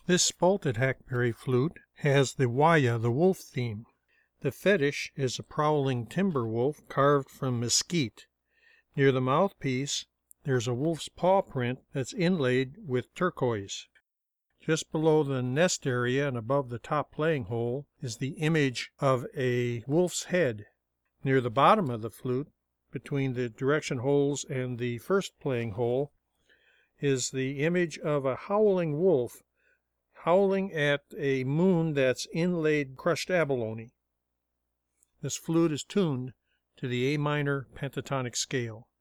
This spalted hackberry flute has the Waya, the wolf theme. The fetish is a prowling timber wolf carved from mesquite. Near the mouthpiece, there's a wolf's paw print that's inlaid with turquoise. Just below the nest area and above the top playing hole is the image of a wolf's head. Near the bottom of the flute, between the direction holes and the first playing hole, is the image of a howling wolf howling at a moon that's inlaid crushed abalone. This flute is tuned to the A minor pentatonic scale.